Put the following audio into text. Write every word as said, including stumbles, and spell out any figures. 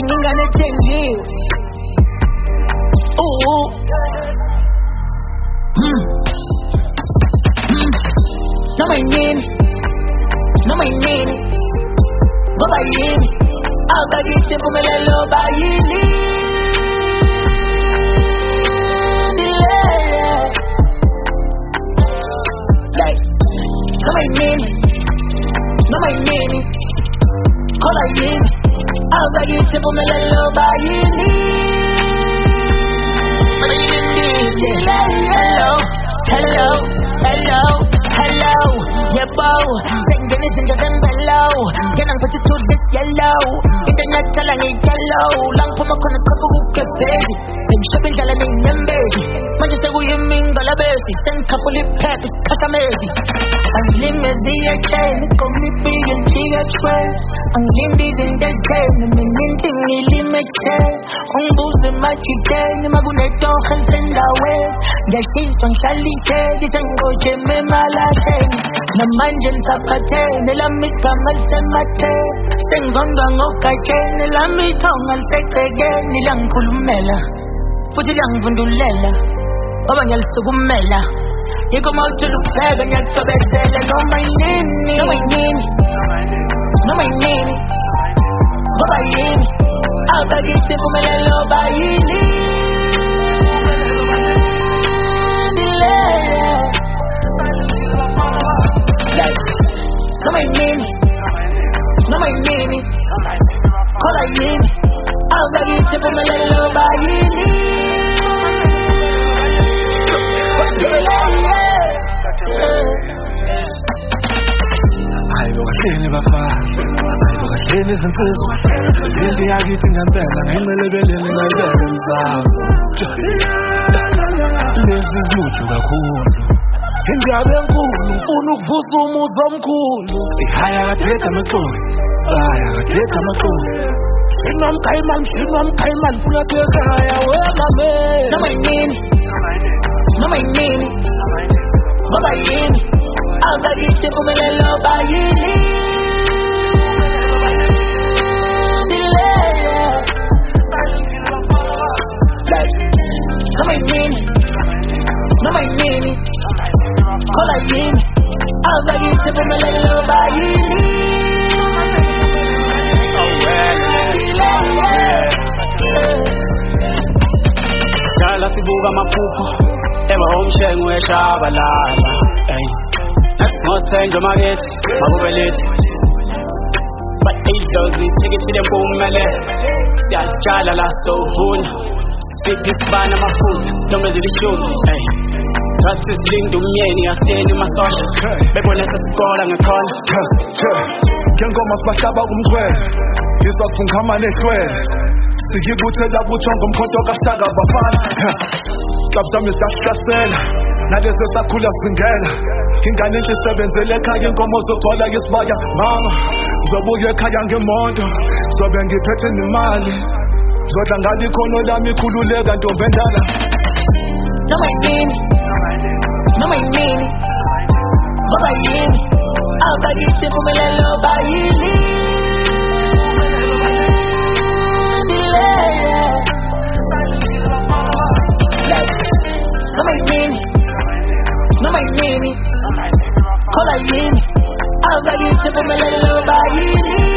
ingane ethengiwe. Ooh. Hmm. Hmm. Noma yini, noma yini, ngoba yini, awubakithi impumelelo bayili. Like, noma yini, noma yini, khola yini, awubakithi impumelelo bayili. Hello, hello, hello, hello, yeah, bow. Singing is in the below. Get on for to this yellow. Internet telling me yellow. Long for my corner, couple who get baby. Then shopping telling me them baby. Man, just say, you mean, Galabesi. Send couple of pets, cut a mercy. I'm slim as the chain. Come me big and big at twelve. I'm limbies in the game. I'm minting, really make sense. On booze and my chicken. I'm a good dog and send away. The she's on Sally said, it's a go Jim Malasen. The manjan sapate, the lamika malsemate. Stings on the mocha chain, the lamitong and sex again, the lankulumela. Put it young Vundulela, Obanyal Sugumela. You come out to look fair and you're so bad. No, my name, no, my name, no, my name. But I am, I'll beg it to Pumelo by no, my name, no, my name. Call I name, I'll beg it to Pumelo by Ayibokaseni bafana, ayibokaseni izinsizwa. Into yakithi ngempela ngenqelebeleni ngayibeka emzamzo. Lezi ziluju kakhulu. Indaba enkulu ngifuna ukuvusa umuzi omkhulu. Ihaya kadeka amaxolo, haya kadeka amaxolo. Sinomkhayimani, sinomkhayimani funa sekhaya wena me. Noma yini, noma yini, ngoba yini, awubakithi impumelelo bayili. Noma yini, noma yini, khola yini, awubakithi impumelelo bayili. Dala sibuka amaphupho ema omshengo eshabalala. Hey, ngothenjwa makethi makube lethi. But eight dozen tickets to the boomele. Siyajala la sovuna. Siphi sibana amafuthi noma zilishumi. Hey, Trust is linked to umyeni aseni masosha. Bebona sesikora ngekhona. Ngengoma sibahlaba kumgcwele. Isibafunkhama nehlwele. Sikibuthela buthongo umkhonto kaShaka bafana. Kabzami siyahlasela. Nalezi sakhula singena. Ingane enhle isebenzele ekhaya inkomo zogcwala isibaya mama. Ngizobuya ekhaya ngemoto. Zobe ngiphethe nemali. Zodla ngalo ikhono lami ikhululeka ntombi endala. Noma yini, noma yini, ngoba yini, awubakithi impumelelo bayili. Noma yini, noma yini, khola yini, awubakithi impumelelo bayili.